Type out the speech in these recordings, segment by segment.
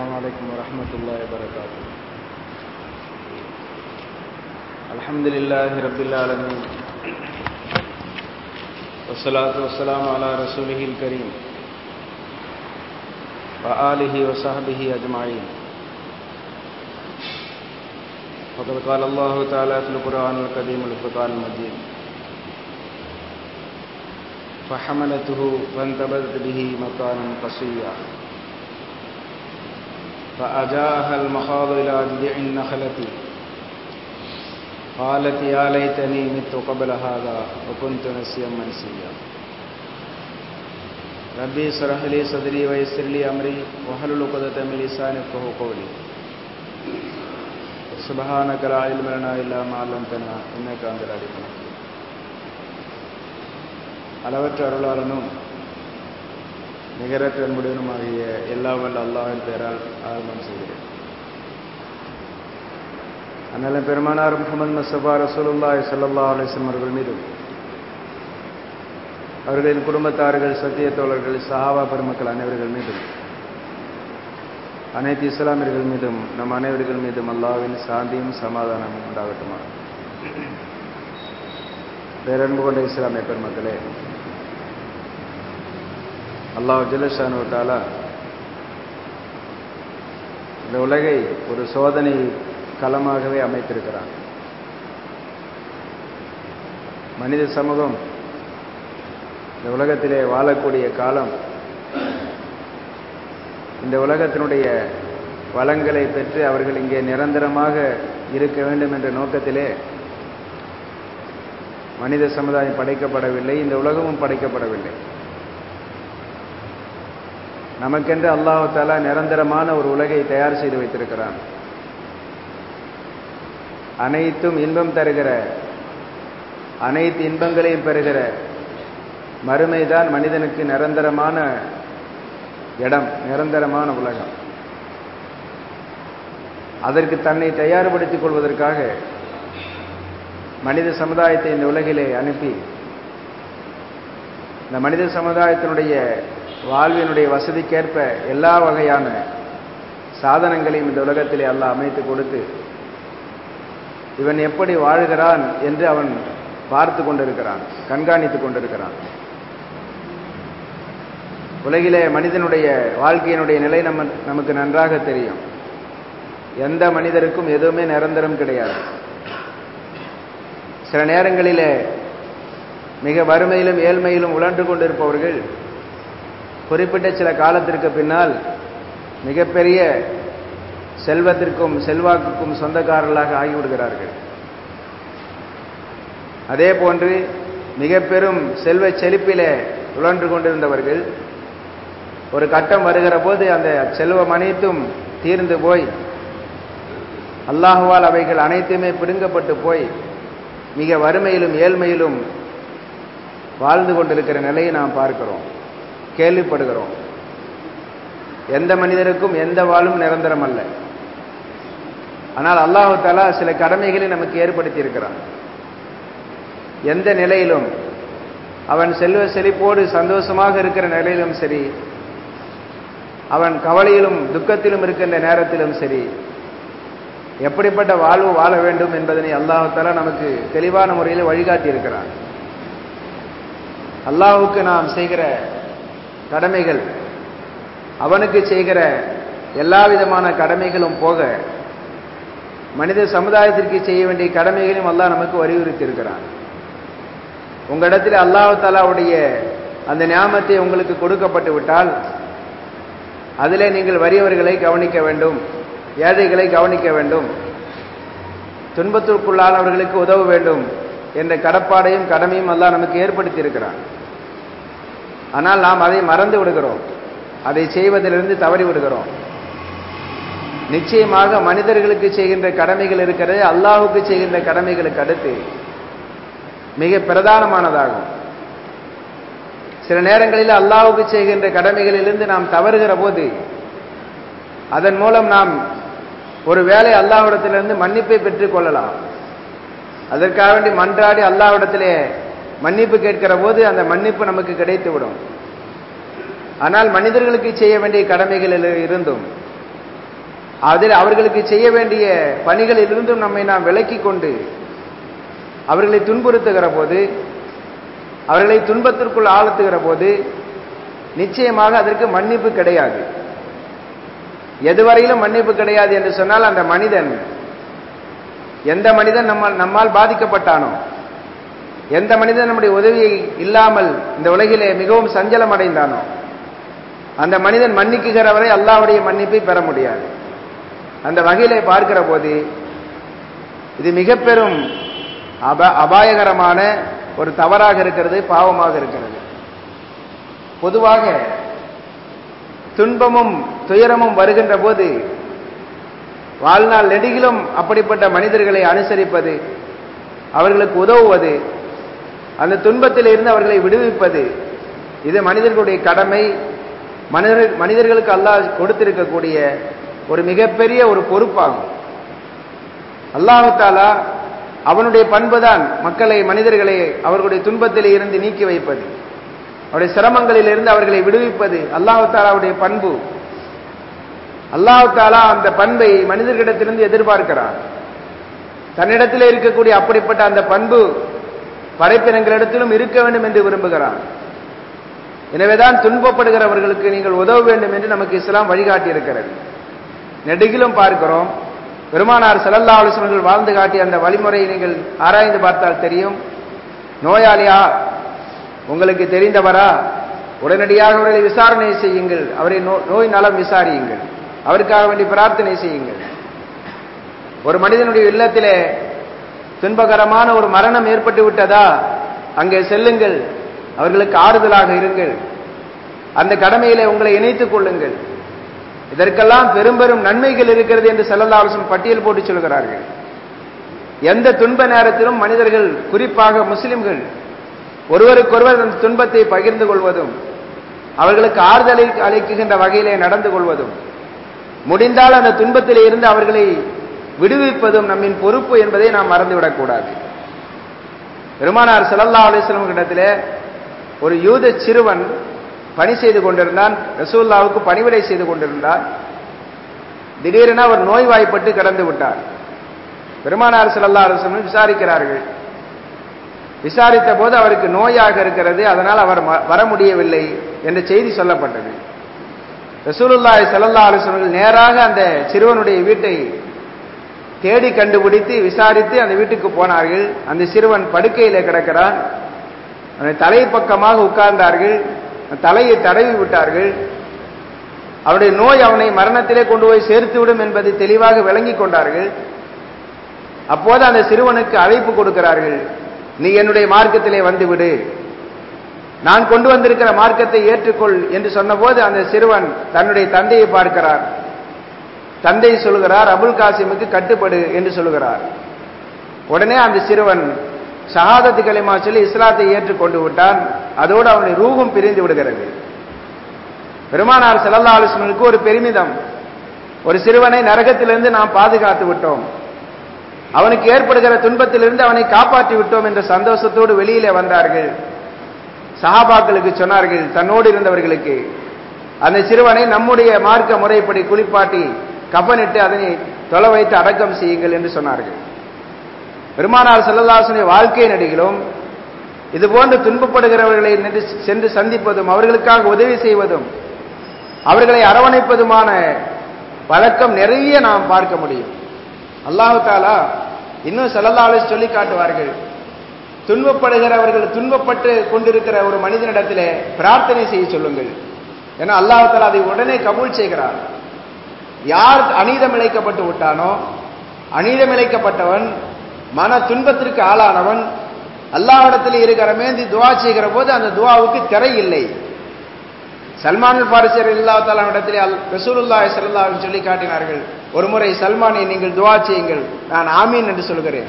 السلام عليكم ورحمة الله وبركاته. الحمد لله رب العالمين والصلاة والسلام على رسوله الكريم وآله وصحبه أجمعين. فقد قال الله تعالى في القرآن الكريم الفرقان المجيد: فحملته فانتبذت به مكانا قصيا فأجاءها المخاض إلى جذع النخلة قالت يا ليتني مت قبل هذا وكنت نسيا منسيا. ربي اشرح لي صدري ويسر لي أمري واحلل عقدة من لساني يفقهوا قولي. سبحانك لا علم لنا إلا ما علمتنا إنك أنت العليم الحكيم. அளவற்ற அருளாளனும் நிகரற்ற அன்புடனுமாகிய எல்லாம் வல்ல அல்லாஹ்வின் பெயரால் ஆரம்பம் செய்கிறேன். அண்ணல பெருமானார் முஹம்மது முஸ்தபா ரசூலுல்லாஹி ஸல்லல்லாஹு அலைஹி வஸல்லம் அவர்கள் மீதும் அவர்களின் குடும்பத்தார்கள், சத்திய தோழர்கள், சஹாபா பெருமக்கள் அனைவர்கள் மீதும், அனைத்து இஸ்லாமியர்கள் மீதும், நம் அனைவர்கள் மீதும் அல்லாஹ்வின் சாந்தியும் சமாதானமும் உண்டாகட்டுமா. பேரன்பு கொண்ட இஸ்லாமிய பெருமக்களே, அல்லாஹ் ஜல்ல ஷானஹு தஆலா இந்த உலகை ஒரு சோதனை களமாகவே அமைத்திருக்கிறான். மனித சமூகம் இந்த உலகத்திலே வாழக்கூடிய காலம் இந்த உலகத்தினுடைய வளங்களை பெற்று அவர்கள் இங்கே நிரந்தரமாக இருக்க வேண்டும் என்ற நோக்கத்திலே மனித சமுதாயம் படைக்கப்படவில்லை, இந்த உலகமும் படைக்கப்படவில்லை. நமக்கென்று அல்லாஹ் தஆலா நிரந்தரமான ஒரு உலகை தயார் செய்து வைத்திருக்கிறான். அனைத்தும் இன்பம் தருகிற, அனைத்து இன்பங்களையும் பெறுகிற மறுமைதான் மனிதனுக்கு நிரந்தரமான இடம், நிரந்தரமான உலகம். அதற்கு தன்னை தயார்படுத்திக் கொள்வதற்காக மனித சமுதாயத்தை இந்த உலகிலே அனுப்பி இந்த மனித சமுதாயத்தினுடைய வாழ்வினுடைய வசதிக்கேற்ப எல்லா வகையான சாதனங்களையும் இந்த உலகத்திலே அல்லாஹ் அமைத்து கொடுத்து இவன் எப்படி வாழ்கிறான் என்று அவன் பார்த்து கொண்டிருக்கிறான், கண்காணித்துக் கொண்டிருக்கிறான். உலகிலே மனிதனுடைய வாழ்க்கையினுடைய நிலை நமக்கு நன்றாக தெரியும். எந்த மனிதருக்கும் எதுவுமே நிரந்தரம் கிடையாது. சில நேரங்களிலே மிக வறுமையிலும் ஏழ்மையிலும் உழன்று கொண்டிருப்பவர்கள் குறிப்பிட்ட சில காலத்திற்கு பின்னால் மிகப்பெரிய செல்வத்திற்கும் செல்வாக்குக்கும் சொந்தக்காரர்களாக ஆகிவிடுகிறார்கள். அதே போன்று மிக பெரும் செல்வ செழிப்பிலே உழன்று கொண்டிருந்தவர்கள் ஒரு கட்டம் வருகிற போது அந்த செல்வம் அனைத்தும் தீர்ந்து போய் அல்லாஹ்வால் அவைகள் அனைத்துமே பிடுங்கப்பட்டு போய் மிக வறுமையிலும் ஏழ்மையிலும் வாழ்ந்து கொண்டிருக்கிற நிலையை நாம் பார்க்கிறோம், கேள்விப்படுகிறோம். எந்த மனிதருக்கும் எந்த வாழும் நிரந்தரம் அல்ல. ஆனால் அல்லாஹ் தஆலா சில கடமைகளை நமக்கு ஏற்படுத்தி இருக்கிறான். எந்த நிலையிலும் அவன் செல்வ செழிப்போடு சந்தோஷமாக இருக்கிற நிலையிலும் சரி, அவன் கவலையிலும் துக்கத்திலும் இருக்கின்ற நேரத்திலும் சரி, எப்படிப்பட்ட வாழ்வு வாழ வேண்டும் என்பதனை அல்லாஹ் தஆலா நமக்கு தெளிவான முறையில் வழிகாட்டி இருக்கிறான். அல்லாஹ்வுக்கு நாம் செய்கிற கடமைகள், அவனுக்கு செய்கிற எல்லா விதமான கடமைகளும் போக மனித சமுதாயத்திற்கு செய்ய வேண்டிய கடமைகளையும் அல்லாஹ் நமக்கு வலியுறுத்தி இருக்கிறான். உங்களிடத்தில் அல்லாஹ் தஆலாவுடைய அந்த நியாமத்தை உங்களுக்கு கொடுக்கப்பட்டு விட்டால் அதிலே நீங்கள் வறியவர்களை கவனிக்க வேண்டும், ஏழைகளை கவனிக்க வேண்டும், துன்பத்திற்குள்ளானவர்களுக்கு உதவ வேண்டும் என்ற கடப்பாடையும் கடமையும் அல்லாஹ் நமக்கு ஏற்படுத்தி இருக்கிறான். ஆனால் நாம் அதை மறந்து விடுகிறோம், அதை செய்வதிலிருந்து தவறி விடுகிறோம். நிச்சயமாக மனிதர்களுக்கு செய்கின்ற கடமைகள் இருக்கிறது, அல்லாஹ்வுக்கு செய்கின்ற கடமைகளுக்கு அடுத்து மிக பிரதானமானதாகும். சில நேரங்களில் அல்லாஹ்வுக்கு செய்கின்ற கடமைகளிலிருந்து நாம் தவறுகிற போது அதன் மூலம் நாம் ஒரு வேளை அல்லாஹ்விடத்திலிருந்து மன்னிப்பை பெற்றுக் கொள்ளலாம். அதற்காக வேண்டி மன்றாடி அல்லாஹ்விடத்திலே மன்னிப்பு கேட்கிற போது அந்த மன்னிப்பு நமக்கு கிடைத்துவிடும். ஆனால் மனிதர்களுக்கு செய்ய வேண்டிய கடமைகளில் இருந்தும் அதில் அவர்களுக்கு செய்ய வேண்டிய பணிகளிலிருந்தும் நம்மை நாம் விலக்கி கொண்டு அவர்களை துன்புறுத்துகிற போது, அவர்களை துன்பத்திற்குள் ஆழ்த்துகிற போது நிச்சயமாக அதற்கு மன்னிப்பு கிடையாது. எதுவரையிலும் மன்னிப்பு கிடையாது என்று சொன்னால், அந்த மனிதன் எந்த மனிதன் நம்மால் பாதிக்கப்பட்டானோ, எந்த மனிதன் நம்முடைய உதவியை இல்லாமல் இந்த உலகிலே மிகவும் சஞ்சலம் அடைந்தானோ, அந்த மனிதன் மன்னிக்குகிற வரை அல்லாஹ்வுடைய மன்னிப்பை பெற முடியாது. அந்த வகையிலே பார்க்கிற போது இது மிக பெரும் அபாயகரமான ஒரு தவறாக இருக்கிறது, பாவமாக இருக்கிறது. பொதுவாக துன்பமும் துயரமும் வருகின்ற போது வாழ்நாள் நெடுகிலும் அப்படிப்பட்ட மனிதர்களை அனுசரிப்பது, அவர்களுக்கு உதவுவது, அந்த துன்பத்தில் இருந்து அவர்களை விடுவிப்பது, இது மனிதர்களுடைய கடமை. மனிதர்களுக்கு அல்லாஹ் கொடுத்திருக்கக்கூடிய ஒரு மிகப்பெரிய ஒரு பொறுப்பாகும். அல்லாஹ் தஆலா அவனுடைய பண்புதான் மக்களை, மனிதர்களை அவர்களுடைய துன்பத்திலே இருந்து நீக்கி வைப்பது, அவருடைய சிரமங்களில் இருந்து அவர்களை விடுவிப்பது அல்லாஹ் தஆலாவுடைய பண்பு. அல்லாஹ் தஆலா அந்த பண்பை மனிதர்களிடத்திலிருந்து எதிர்பார்க்கிறான். தன்னிடத்தில் இருக்கக்கூடிய அப்படிப்பட்ட அந்த பண்பு படைப்பினங்களிடத்திலும் இருக்க வேண்டும் என்று விரும்புகிறான். எனவேதான் துன்பப்படுகிறவர்களுக்கு நீங்கள் உதவ வேண்டும் என்று நமக்கு இஸ்லாம் வழிகாட்டி இருக்கிறது. நெடுகிலும் பார்க்கிறோம், பெருமானார் ஸல்லல்லாஹு அலைஹி வஸல்லம் வாழ்ந்து காட்டிய அந்த வழிமுறையை நீங்கள் ஆராய்ந்து பார்த்தால் தெரியும். நோயாளியா, உங்களுக்கு தெரிந்தவரா, உடனடியாக அவர்களை விசாரணை செய்யுங்கள், அவரை நோய் நலம் விசாரியுங்கள், அவருக்காக வேண்டி பிரார்த்தனை செய்யுங்கள். ஒரு மனிதனுடைய இல்லத்திலே துன்பகரமான ஒரு மரணம் ஏற்பட்டு விட்டதா, அங்கே செல்லுங்கள், அவர்களுக்கு ஆறுதலாக இருங்கள், அந்த கடமையிலே உங்களை இணைத்துக் கொள்ளுங்கள். இதற்கெல்லாம் பெரும் பெரும் நன்மைகள் இருக்கிறது என்று ஸல்லல்லாஹு அலைஹி வஸல்லம் பட்டியல் போட்டு சொல்கிறார்கள். எந்த துன்ப நேரத்திலும் மனிதர்கள், குறிப்பாக முஸ்லிம்கள், ஒருவருக்கொருவர் அந்த துன்பத்தை பகிர்ந்து கொள்வதும், அவர்களுக்கு ஆறுதலை அளிக்கின்ற வகையிலே நடந்து கொள்வதும், முடிந்தால் அந்த துன்பத்திலே இருந்து அவர்களை விடுவிப்பதும் நம்மின் பொறுப்பு என்பதை நாம் மறந்துவிடக்கூடாது. பெருமானார் ஸல்லல்லாஹு அலைஹி வஸல்லம் இடத்திலே ஒரு யூத சிறுவன் பணி செய்து கொண்டிருந்தான், ரசூலுல்லாஹ்வுக்கு பணிவிடை செய்து கொண்டிருந்தார். திடீரென அவர் நோய்வாய்ப்பட்டு கிடந்து விட்டார். பெருமானார் ஸல்லல்லாஹு அலைஹி வஸல்லம் விசாரிக்கிறார்கள். விசாரித்த போது அவருக்கு நோயாக இருக்கிறது, அதனால் அவர் வர முடியவில்லை என்ற செய்தி சொல்லப்பட்டது. ரசூலுல்லாஹி ஸல்லல்லாஹு அலைஹி வஸல்லம் நேராக அந்த சிறுவனுடைய வீட்டை தேடி கண்டுபிடித்து விசாரித்து அந்த வீட்டுக்கு போனார்கள். அந்த சிறுவன் படுக்கையிலே கிடக்கிறான். அவனை தலை பக்கமாக உட்கார்ந்தார்கள், தலையை தடவி விட்டார்கள். அவருடைய நோய் அவனை மரணத்திலே கொண்டு போய் சேர்த்துவிடும் என்பதை தெளிவாக விளங்கி கொண்டார்கள். அப்போது அந்த சிறுவனுக்கு அழைப்பு கொடுக்கிறார்கள், நீ என்னுடைய மார்க்கத்திலே வந்துவிடு, நான் கொண்டு வந்திருக்கிற மார்க்கத்தை ஏற்றுக்கொள் என்று சொன்னபோது அந்த சிறுவன் தன்னுடைய தந்தையை பார்க்கிறார். தந்தை சொல்கிறார், அபுல் காசிமுக்கு கட்டுப்படு என்று சொல்கிறார். உடனே அந்த சிறுவன் ஷஹாதத் கலிமா சொல்லி இஸ்லாத்தை ஏற்றுக்கொண்டு விட்டான். அதோடு அவனுடைய ரூஹும் பிரிந்து விடுகிறது. பெருமானார் ஸல்லல்லாஹு அலைஹி வஸல்லம் ஒரு பெருமிதம், ஒரு சிறுவனை நரகத்திலிருந்து நாம் பாதுகாத்து விட்டோம், அவனுக்கு ஏற்படுகிற துன்பத்திலிருந்து அவனை காப்பாற்றி விட்டோம் என்ற சந்தோஷத்தோடு வெளியிலே வந்தார்கள். சஹாபாக்களுக்கு சொன்னார்கள், தன்னோடு இருந்தவர்களுக்கு, அந்த சிறுவனை நம்முடைய மார்க்க முறைப்படி குளிப்பாட்டி கஃனிட்டு அதனை தொலை வைத்து அடக்கம் செய்யுங்கள் என்று சொன்னார்கள். பெருமானார் ஸல்லல்லாஹு அலைஹி வஸல்லம் வாழ்க்கை நடிகளும் இதுபோன்று துன்பப்படுகிறவர்களை சென்று சந்திப்பதும், அவர்களுக்காக உதவி செய்வதும், அவர்களை அரவணைப்பதுமான வழக்கம் நிறைய நாம் பார்க்க முடியும். அல்லாஹ் தஆலா இன்னும் ஸல்லல்லாஹு அலைஹி வஸல்லம் சொல்லி காட்டுவார்கள், துன்பப்படுகிறவர்கள், துன்பப்பட்டு கொண்டிருக்கிற ஒரு மனிதனிடத்திலே பிரார்த்தனை செய்ய சொல்லுங்கள். ஏன்னா அல்லாஹ் தஆலா அதை உடனே கபூல் செய்கிறார். யார் அநீதம் இழைக்கப்பட்டு விட்டானோ, அநீதம் இழைக்கப்பட்டவன், மன துன்பத்திற்கு ஆளானவன், அல்லாஹ்விடத்தில் இருக்கிறமேந்தி துஆ செய்கிற போது அந்த துஆவுக்கு திரை இல்லை. சல்மான் ஃபாரிஸி ரலியல்லாஹு தஆலா இடத்திலே ரசூலுல்லாஹி ஸல்லல்லாஹு அலைஹி வஸல்லம் சொல்லி காட்டினார்கள், ஒருமுறை சல்மானை நீங்கள் துஆ செய்யுங்கள், நான் ஆமீன் என்று சொல்கிறேன்.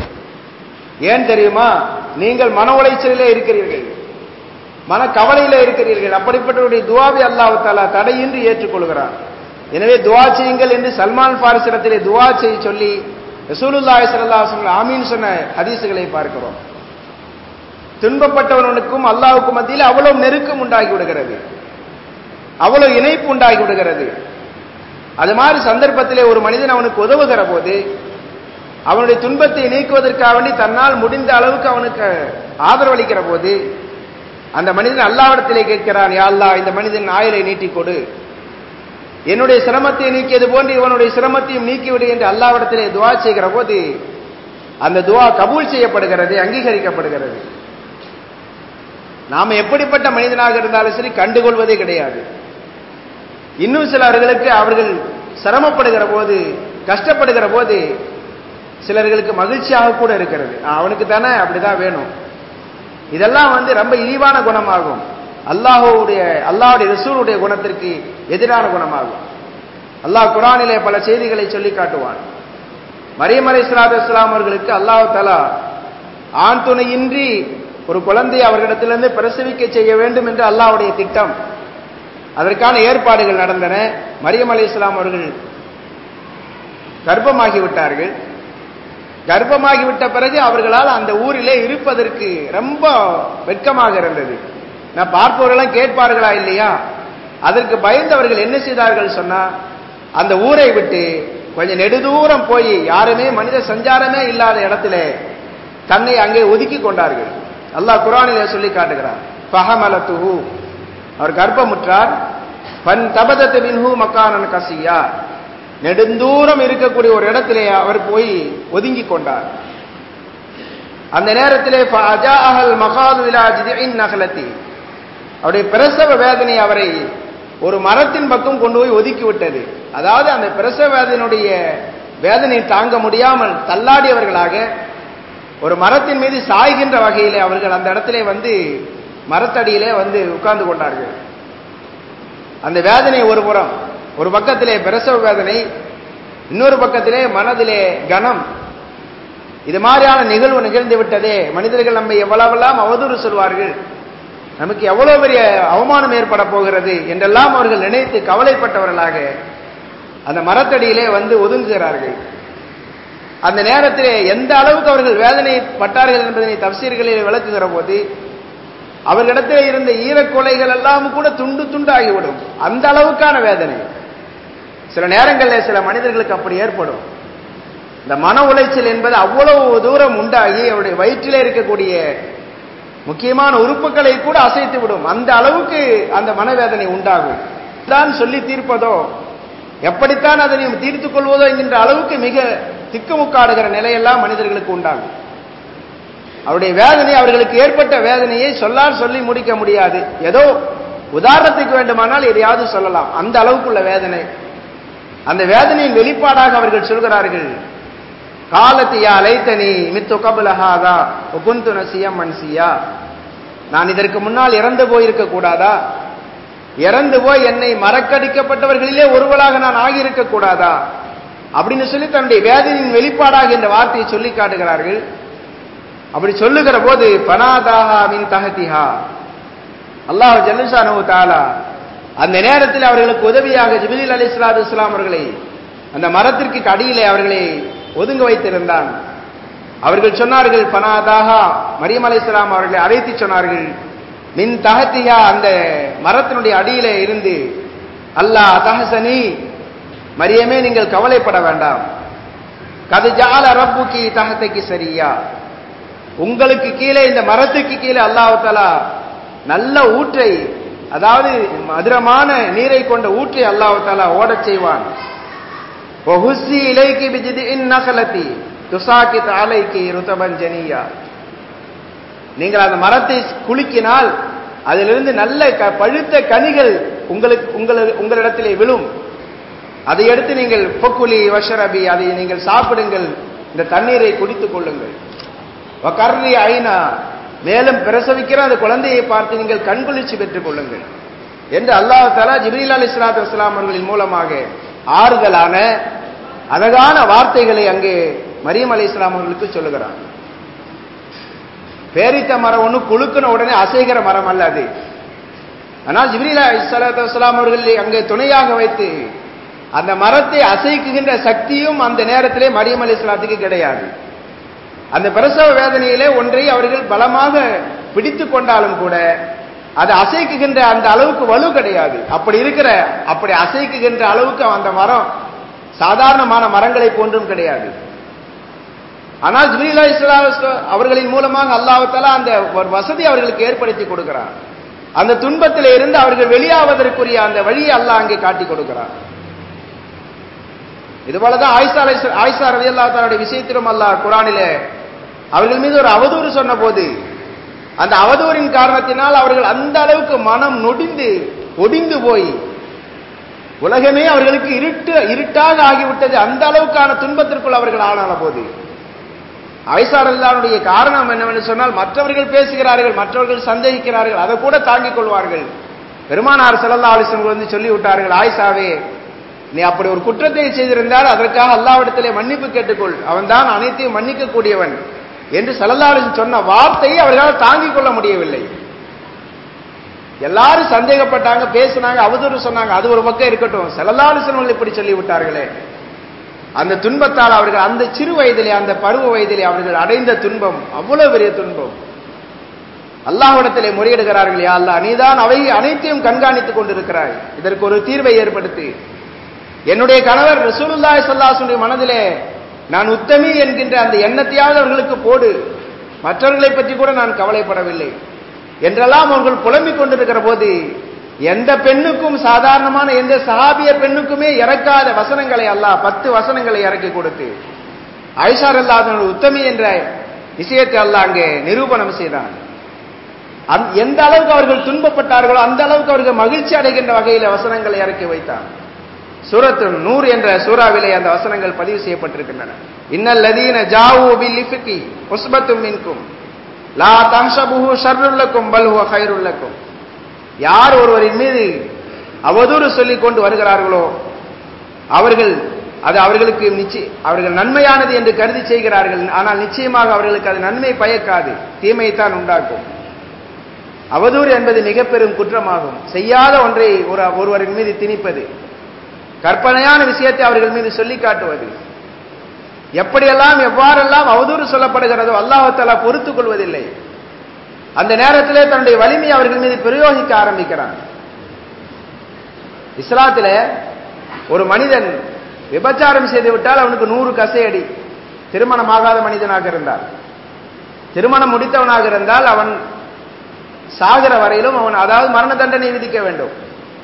ஏன் தெரியுமா? நீங்கள் மன உளைச்சலிலே இருக்கிறீர்கள், மன கவலையிலே இருக்கிறீர்கள். அப்படிப்பட்டவருடைய துஆவை அல்லாஹ் தஆலா தடையின்றி ஏற்றுக்கொள்கிறார். எனவே துஆ செய்யுங்கள் என்று சல்மான் ஃபாரிஸி இடத்திலே துஆ செய்ய சொல்லி ரசூலுல்லாஹி ஸல்லல்லாஹு அலைஹி வஸல்லம் ஆமீன் சொன்ன ஹதீஸ்களை பார்க்கிறோம். துன்பப்பட்டவனுக்கும் அல்லாஹ்வுக்கும் மத்தியில் அவ்வளவு நெருக்கம் உண்டாகி விடுகிறது, அவ்வளவு இணைப்பு உண்டாகி விடுகிறது. அது மாதிரி சந்தர்ப்பத்திலே ஒரு மனிதன் அவனுக்கு உதவுகிற போது, அவனுடைய துன்பத்தை நீக்குவதற்காக வேண்டி தன்னால் முடிந்த அளவுக்கு அவனுக்கு ஆதரவளிக்கிற போது, அந்த மனிதன் அல்லாஹ்விடத்திலே கேட்கிறான், யா அல்லாஹ், இந்த மனிதன் ஆயுளை நீட்டிக் கொடு, என்னுடைய சிரமத்தை நீக்கியது போன்று இவனுடைய சிரமத்தையும் நீக்கிவிடு என்று அல்லாஹ்விடத்திலே துஆ செய்கிற போது அந்த துஆ கபூல் செய்யப்படுகிறது, அங்கீகரிக்கப்படுகிறது. நாம எப்படிப்பட்ட மனிதனாக இருந்தாலும் சரி கண்டுகொள்வதே கிடையாது. இன்னும் சிலர்களுக்கு அவர்கள் சிரமப்படுகிற போது, கஷ்டப்படுகிற போது சிலர்களுக்கு மகிழ்ச்சியாக கூட இருக்கிறது. அவனுக்கு தானே அப்படிதான் வேணும். இதெல்லாம் ரொம்ப இழிவான குணமாகும். அல்லாஹ்வுடைய ரசூலுடைய குணத்திற்கு எதிரான குணமாகும். அல்லாஹ் குர்ஆனிலே பல செய்திகளை சொல்லி காட்டுவான். மரியம் அலைஹிஸ்ஸலாத்து வஸ்ஸலாம் அவர்களுக்கு அல்லாஹ் தஆலா ஆண் துணையின்றி ஒரு குழந்தையை அவர்களிடத்திலிருந்து பிரசவிக்க செய்ய வேண்டும் என்று அல்லாஹ்வுடைய திட்டம். அதற்கான ஏற்பாடுகள் நடந்தன. மரியம் அலைஹிஸ்ஸலாம் அவர்கள் கர்ப்பமாகி விட்டார்கள். கர்ப்பமாகிவிட்ட பிறகு அவர்களால் அந்த ஊரிலே இருப்பதற்கு ரொம்ப வெட்கமாக இருந்தது. நான் பார்ப்பவர்களெல்லாம் கேட்பார்களா இல்லையா? அதற்கு பயந்தவர்கள் என்ன செய்தார்கள் சொன்னா, அந்த ஊரை விட்டு கொஞ்சம் நெடுதூரம் போய் யாருமே மனித சஞ்சாரமே இல்லாத இடத்துல தன்னை அங்கே ஒதுக்கி கொண்டார்கள். அல்லாஹ் குர்ஆனிலே சொல்லி காட்டுகிறார், ஃபஹமலத்துஹு, அவர் கர்ப்பமுற்றார். பன் தபதத் மின்ஹு மக்கானன் கசியா, நெடுந்தூரம் இருக்கக்கூடிய ஒரு இடத்திலே அவர் போய் ஒதுங்கி கொண்டார். அந்த நேரத்திலே ஃபஅஜாஅல் மகாது இலா ஜிதின் நஹலத்தி, அவருடைய பிரசவ வேதனை அவரை ஒரு மரத்தின் பக்கம் கொண்டு போய் ஒதுக்கி விட்டது. அதாவது அந்த பிரசவ வேதனையுடைய வேதனை தாங்க முடியாமல் தள்ளாடியவர்களாக ஒரு மரத்தின் மீது சாய்கின்ற வகையிலே அவர்கள் அந்த இடத்திலே மரத்தடியிலே உட்கார்ந்து கொண்டார்கள். அந்த வேதனை ஒரு புறம், ஒரு பக்கத்திலே பிரசவ வேதனை, இன்னொரு பக்கத்திலே மனதிலே கனம். இது மாதிரியான நிகழ்வு நிகழ்ந்து விட்டதே, மனிதர்கள் நம்மை எவ்வளவெல்லாம் அவதூறு சொல்வார்கள், நமக்கு எவ்வளவு பெரிய அவமானம் ஏற்பட போகிறது என்றெல்லாம் அவர்கள் நினைத்து கவலைப்பட்டவர்களாக அந்த மரத்தடியிலே ஒதுங்குகிறார்கள். அந்த நேரத்திலே எந்த அளவுக்கு அவர்கள் வேதனை பட்டார்கள் என்பதனை தஃசீர்களில் விளக்குகிற போது, அவர்களிடத்தில் இருந்த ஈரக்கொலைகள் எல்லாம் கூட துண்டு துண்டாகிவிடும். அந்த அளவுக்கான வேதனை. சில நேரங்களில் சில மனிதர்களுக்கு அப்படி ஏற்படும். இந்த மன உளைச்சல் என்பது அவ்வளவு தூரம் உண்டாகி அவருடைய வயிற்றிலே இருக்கக்கூடிய முக்கியமான உறுப்புகளை கூட அசைத்து விடும். அந்த அளவுக்கு அந்த மனவேதனை உண்டாகும். தான் சொல்லி தீர்ப்பதோ, எப்படித்தான் அதனை தீர்த்துக் கொள்வதோ என்கின்ற அளவுக்கு மிக திக்குமுக்காடுகிற நிலையெல்லாம் மனிதர்களுக்கு உண்டாகும். அவருடைய வேதனை, அவர்களுக்கு ஏற்பட்ட வேதனையை சொல்லால் சொல்லி முடிக்க முடியாது. ஏதோ உதாரணத்துக்கு வேண்டுமானால் எதையாவது சொல்லலாம். அந்த அளவுக்குள்ள வேதனை. அந்த வேதனையின் வெளிப்பாடாக அவர்கள் சொல்கிறார்கள், காலத்தியா லைத்தனி மித்து கபலஹாதா உகுந்து நசியம் மன்சியா, நான் இதற்கு முன்னால் இறந்து போயிருக்க கூடாதா, இறந்து போய் என்னை மறக்கடிக்கப்பட்டவர்களிலே ஒருவராக நான் ஆகியிருக்க கூடாதா அப்படின்னு சொல்லி தன்னுடைய வேதனையின் வெளிப்பாடாக இந்த வார்த்தையை சொல்லி காட்டுகிறார்கள். அப்படி சொல்லுகிற போது பனாதாஹா மின் தஹதிஹா, அல்லாஹ் ஜல்லஷானஹு தஆலா அந்த நேரத்தில் அவர்களுக்கு உதவியாக ஜிப்ரீல் அலைஹிஸ்ஸலாத்து வஸ்ஸலாம் அவர்களை அந்த மரத்திற்கு அடியிலே அவர்களை ஒதுங்க வைத்திருந்தான். அவர்கள் சொன்னார்கள், பனாதாஹா, மரியம் அலைஹிஸ்ஸலாம் அவர்களை அழைத்து சொன்னார்கள், மின் தஹதிஹா, அந்த மரத்தினுடைய அடியிலே இருந்து, அல்லாஹ் தஹசனி, மரியமே நீங்கள் கவலைப்பட வேண்டாம், கது ஜஅல ரப்புகி தஹதகி சரியா, உங்களுக்கு கீழே இந்த மரத்துக்கு கீழே அல்லாஹ் தஆலா நல்ல ஊற்றை, அதாவது மதுரமான நீரை கொண்ட ஊற்றை அல்லாஹ் தஆலா ஓடச் செய்வான். வஹுஸ்ஸி இலைகி பிஜிதின் நகலதி துசாகித் அலைகி ருதபன் ஜனியா, நீங்கள் அந்த மரத்தை குலுக்கினால் அதிலிருந்து நல்ல பழுத்த கனிகள் உங்களிடத்திலே விழும். அதை எடுத்து நீங்கள் ஃபக்குலி வஷரபி, அதை நீங்கள் சாப்பிடுங்கள், இந்த தண்ணீரை குடித்துக் கொள்ளுங்கள். வகர்ரி ஐனா, மேலும் பிரசவிக்கிற அந்த குழந்தையை பார்த்து நீங்கள் கண்குளிர்ச்சி பெற்றுக் கொள்ளுங்கள் என்று அல்லாஹ் தஆலா ஜிப்ரீல் அலைஹிஸ்ஸலாத்து வஸ்ஸலாம் அவர்களின் மூலமாக ஆறுதலான அழகான வார்த்தைகளை அங்கே மரியம் அலைஹிஸ்ஸலாம் அவர்களுக்கு சொல்லுகிறார். பேரித்த மரம் ஒன்று குலுக்கின உடனே அசைகிற மரம் அல்ல அது. ஆனால் ஜிப்ரீல் அலைஹிஸ்ஸலாத்து வஸ்ஸலாம் அவர்கள் அங்கே துணையாக வைத்து அந்த மரத்தை அசைக்குகின்ற சக்தியும் அந்த நேரத்திலே மரியம் அலைஹிஸ்ஸலாத்துக்கு கிடையாது. அந்த பிரசவ வேதனையிலே ஒன்றை அவர்கள் பலமாக பிடித்து கொண்டாலும் கூட அது அசைக்குகின்ற அந்த அளவுக்கு வலு கிடையாது. அப்படி அசைக்குகின்ற அளவுக்கு அந்த மரம் சாதாரணமான மரங்களை போன்றும் கிடையாது. ஆனால் ஜிப்ரீல் அலைஹிஸ்ஸலாம் அவர்களின் மூலமாக அல்லாஹ் தஆலா அந்த ஒரு வசதி அவர்களுக்கு ஏற்படுத்தி கொடுக்கிறார். அந்த துன்பத்திலே இருந்து அவர்கள் வெளியாவதற்குரிய அந்த வழியை அல்லாஹ் அங்கே காட்டி கொடுக்கிறார். இதுபோலதான் ஆயிஷா ரலியல்லாஹு தஆலாவுடைய விஷயத்திலும் அல்லாஹ் குர்ஆனிலே அவர்கள் மீது ஒரு அவதூறு சொன்ன போது அந்த அவதூறின் காரணத்தினால் அவர்கள் அந்த அளவுக்கு மனம் ஒடிந்து போய் உலகமே அவர்களுக்கு இருட்டாக ஆகிவிட்டது. அந்த அளவுக்கான துன்பத்திற்குள் அவர்கள் ஆளான போது ஆயிஷா ரலியல்லாஹுடைய காரணம் என்னவென்று சொன்னால், மற்றவர்கள் பேசுகிறார்கள், மற்றவர்கள் சந்தேகிக்கிறார்கள், அதை கூட தாங்கிக் கொள்வார்கள். பெருமானார் ஸல்லல்லாஹு அலைஹி வஸல்லம் வந்து சொல்லி விட்டார்கள், ஆயிஷாவே நீ அப்படி ஒரு குற்றத்தை செய்திருந்தால் அதற்காக அல்லாஹ்விடத்திலே மன்னிப்பு கேட்டுக்கொள், அவன்தான் அனைத்தையும் மன்னிக்க கூடியவன் என்று ஸல்லல்லாஹு அலைஹி வஸல்லம் சொன்ன வார்த்தையை அவர்களால் தாங்கிக் கொள்ள முடியவில்லை. எல்லாரும் சந்தேகப்பட்டாங்க, பேசினாங்க, அவதூறு சொன்னாங்க. அது ஒரு பக்கம் இருக்கட்டும், ஸல்லல்லாஹு அலைஹி வஸல்லம் இப்படி சொல்லி விட்டார்களே, அந்த துன்பத்தால் அவர்கள் அந்த சிறு வயதிலே, அந்த பருவ வயதிலே அவர்கள் அடைந்த துன்பம் அவ்வளவு பெரிய துன்பம். அல்லாஹ்விடத்திலே முறையிடுகிறார்கள், யா அல்லாஹ் நீதான் அவை அனைத்தையும் கண்காணித்துக் கொண்டிருக்கிறாய், இதற்கு ஒரு தீர்வை ஏற்படுத்தி என்னுடைய கணவர் ரசூலுல்லாஹி ஸல்லல்லாஹு அலைஹி வஸல்லம் மனதிலே நான் உத்தமி என்கின்ற அந்த எண்ணத்தையாவது அவர்களுக்கு போடு, மற்றவர்களை பற்றி கூட நான் கவலைப்படவில்லை என்றெல்லாம் அவர்கள் புலம்பிக் கொண்டிருக்கிற போது எந்த பெண்ணுக்கும், சாதாரணமான எந்த சஹாபிய பெண்ணுக்குமே இறக்காத வசனங்களை அல்லாஹ் 10 வசனங்களை இறக்கி கொடுத்து ஆயிஷா ரலியல்லாஹு அன்ஹா உத்தமி என்ற விஷயத்தை அல்லாஹ் அங்கே நிரூபணம் செய்தான். எந்த அளவுக்கு அவர்கள் துன்பப்பட்டார்களோ அந்த அளவுக்கு அவர்கள் மகிழ்ச்சி அடைகின்ற வகையில் வசனங்களை இறக்கி வைத்தான். சூரத்து நூர் என்ற சூறாவிலே அந்த வசனங்கள் பதிவு செய்யப்பட்டிருக்கின்றன. இன்னல் லதீன ஜாஊ பில் இஃப்கி உஸ்பத்தும் மின்கும் லா தஹ்சபுஹு ஷர்ருல் லக்கும் பல் ஹுவ கைருல் லக்கும். யார் ஒருவரின் மீது அவதூறு சொல்லிக் கொண்டு வருகிறார்களோ அவர்கள் நன்மையானது என்று கருதி செய்கிறார்கள், ஆனால் நிச்சயமாக அவர்களுக்கு அது நன்மை பயக்காது, தீமையைத்தான் உண்டாக்கும். அவதூறு என்பது மிக பெரும் குற்றமாகும். செய்யாத ஒன்றை ஒருவரின் மீது திணிப்பது, கற்பனையான விஷயத்தை அவர்கள் மீது சொல்லி காட்டுவது, எவ்வாறெல்லாம் அவதூறு சொல்லப்படுகிறதோ அல்லாஹ் தஆலா பொறுத்துக் கொள்வதில்லை. அந்த நேரத்திலே தன்னுடைய வலிமையை அவர்கள் மீது பிரயோகிக்க ஆரம்பிக்கிறான். இஸ்லாத்திலே ஒரு மனிதன் விபச்சாரம் செய்துவிட்டால் அவனுக்கு 100 கசையடி. திருமணமாகாத மனிதனாக இருந்தால், திருமணம் முடித்தவனாக இருந்தால் அவன் சாகிற வரையிலும் அவன் அதாவது மரண தண்டனை விதிக்க வேண்டும்.